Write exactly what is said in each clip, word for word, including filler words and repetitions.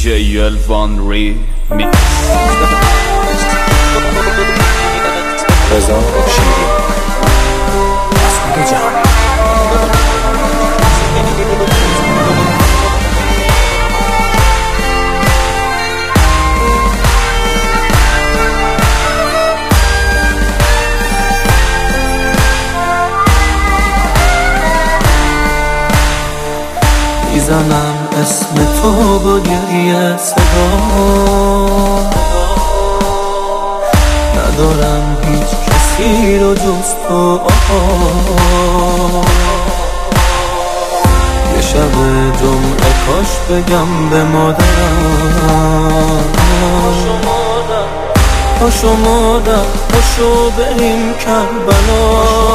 جی الوان ریمیکس. رضا شیری میزنم اسم تو با گریه صدا، ندارم هیچ کسی رو جز تو. یه شب جمعه کاش بگم به مادرم پاشو مادر پاشو بریم کربلا،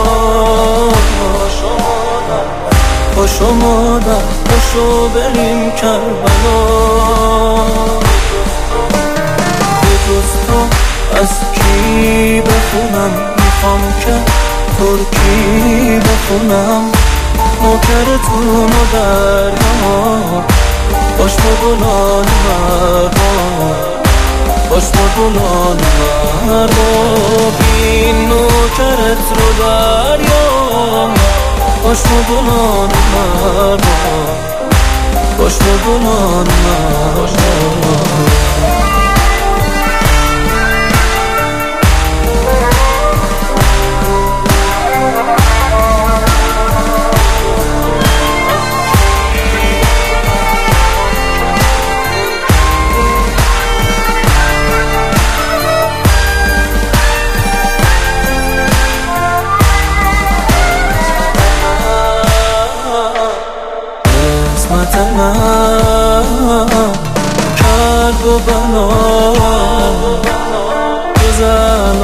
پاشو مادر پاشو بریم کربلا. به جز تو از کی بخونم، میخوام که ترکی بخونم. نوکرتون و دریا باش با گلان مرما، باش با گلان مرما. بین نوکرت رو دریا باش با گلان مرما، باش با گلان مرما. کرد و بنا گزل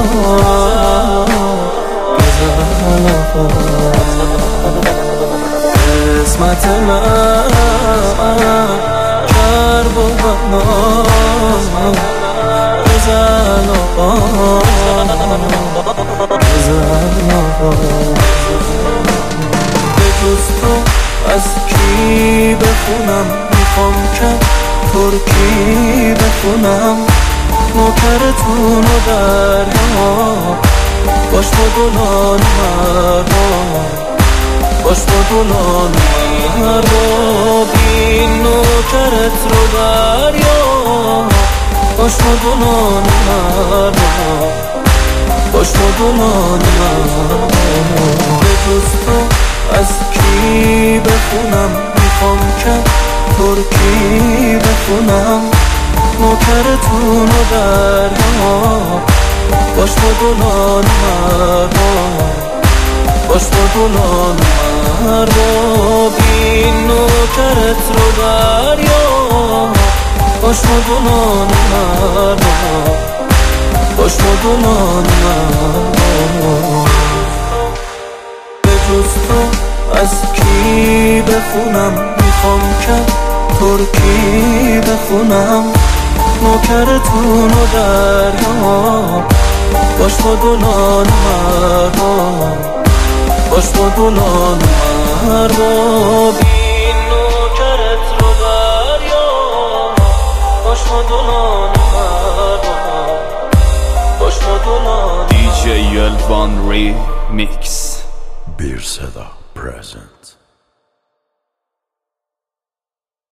قسمت من کرد و بنا گزل به جز تو از کی بخونم، میخوام که ترکی بخونم. نوکرتون و دریا باش با گلان مرما، باش با گلان مرما. بین نوکرت رو دریا باش با گلان مرما، باش با گلان مرما. به جز تو از کی بخونم، میخوام که ترکی بخونم. نوکرتون و دریا باش با گلان مرما، باش با گلان مرما. بین نوکرت رو دریا باش با گلان مرما، باش با گلان مرما. به جز تو از کی بخونم، میخوام که ترکی بخونم. نوکرتون و دریا باش با گلان مرما، باش با گلان مرما. بین نوکرت رو دریا باش با گلان مرما، باش با گلان. دی جی الوان ریمیکس. بیر صدا present.